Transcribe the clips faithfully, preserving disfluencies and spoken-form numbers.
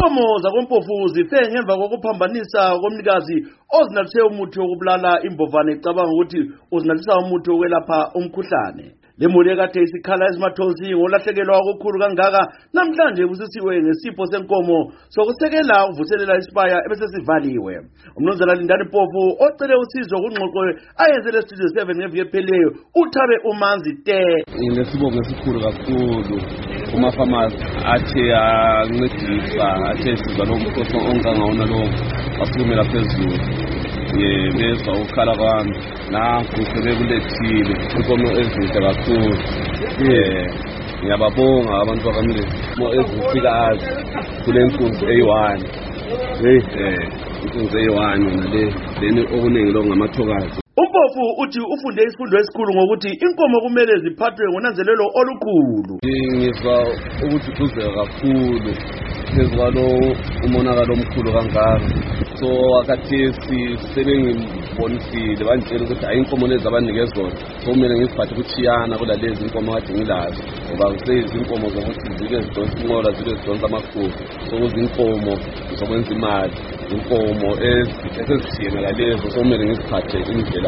Inkomo zakoMpofu zife ngemva kokuphambanisa komnikazi ozinathe umuthi wokubulala imbovane ecabanga ukuthi uzinatisa umuthi wokwelapha umkhuhlane. Lemuli ekade isikhala ezimathozi ngolahlekelwa okukhulu kangaka namhlanje busisiwe ngesipho senkomo sokusekela ukuvuselela isibaya ebese sivaliwe. Umnumzana Lindani Mpofu ocele usizo kungxoxo ayenzele Studio seven ngeviki epheleyo uthabe umanzi te. Ngesibongo esikhulu kakhulu kumafamasi athe ancedisa athe siza lo mkhosi ongangawona lo asukumela phezulu. Ye besa ukhala kwami nanku sebekulethile inkomo ezinhle kakhulu. Ye ngiyababonga abantu bakamile mo ezifikazi kule nkunzi eyi-one. Hey eh inkunzi eyi-one nale leni okuningi lo ngamathokazi. Umpofu uthi ufunde isifundo esikhulu ngokuthi inkomo kumele ziphathwe ngonanzelelo olukhulu. Ngizwa ukuthi kuzeka kakhulu phezukalo umonakalo omkhulu kangaka. So akathesi sebengibonisile banjela ukuthi ayinkomo lezi abanike zona so kumele ngiziphathe ukuchiyana kula lezi inkomo kade ngilazo ngoba kusezi inkomo zokuthi zike zidonsa inqola zike zidonsa amakhulu so kuzinkomo zokwenza imali inkomo ezisishiyene lalezo so kumele ngiziphathe indlela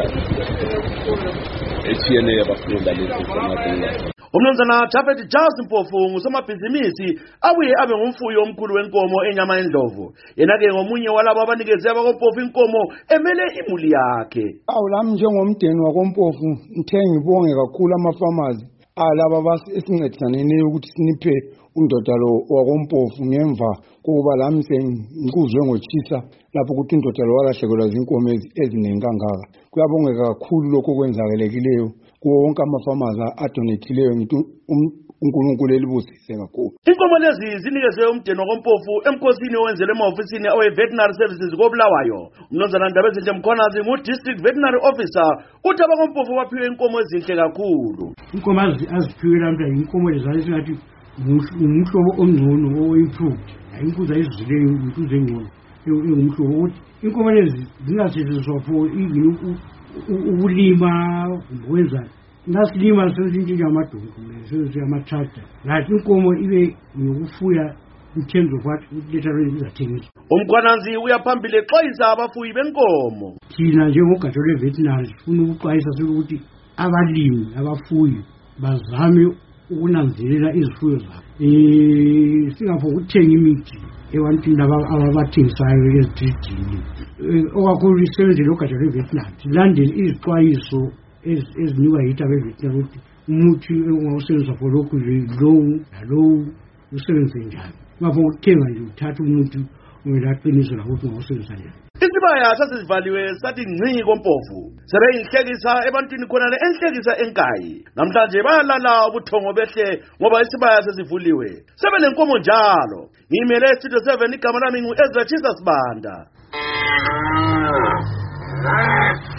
echiyeneyo abafunda lezi inkomo kade ngilazo. Umnumzana Japhet Charles Mpofu ngusomabhizinisi abuye abe ngumfuyi omkhulu wenkomo enyama endlovu. Yena-ke ngomunye walabo abanikeze abakoMpofu inkomo emele imuli yakhe. Awu lami njengomdeni wakoMpofu ngithe ngibonge kakhulu amafamazi alaba basi esincedisaneni ukuthi siniphe undoda lo wakoMpofu ngemva kuba lami sengikuzwe ngochisa lapho ukuthi undoda lo walahlekelwa zinkomo eziningi kangaka. Kuyabongeka kakhulu lokho kwenzakelekileyo kuwo wonke amafamazi adonethileyo ngithi uNkulunkulu elibusise kakhulu. Inkomo lezi zinikezwe umdeni wakoMpofu emkhosini owenzele ema-ofisini awe-Veterinary Services koBulawayo. Umnumzana Ndabezinhle Mkhwanazi ngu-District Veterinary Officer uthi abakoMpofu baphiwe inkomo ezinhle kakhulu. Inkomo aziphiwe lamhla inkomo lezi esingathi umhlobo omngcono owo-improved. Inkunzi ayizileyo inkunzi engcono ingumhlobo ukuthi inkomo lezi zingasetshenziswa for even ukulima ukwenza nasilima sesintshintshwa amadonki sesintshintshwa ama-tractor lathi inkomo ibe yokufuya in terms of what later izathengiswa. Umkhwanazi uyaphambili exwayisa abafuyi benkomo. Thina njengogatsha lwe-veterinary sifuna ukuxwayisa ukuthi abalimi abafuyi bazame ukunanzelela izifuyo zabo. Eh singapho ukuthenga imithi ebantwini ababathengisayo ezididini. Okakhulu isebenze logatsha lwe-veterinary silandele izixwayiso ezinikwa yithi abe-veterinary ukuthi umuthi ongawusebenzisa for lokhu lowu nalowu usebenze njani. Ngapho ukuthenga nje uthatha umuthi ungelaqiniso lakho ukuthi ungawusebenzisa njani. Isibaya sasivaliwe sathi ngci koMpofu. Sebeyinhlekisa ebantwini khona enhlekisa enkayi. Namhlanje bayalala ubuthongo behle ngoba isibaya sesivuliwe. Sebenenkomo njalo. Ngimele Studio seven igama lami ngu Ezra Chisas Banda.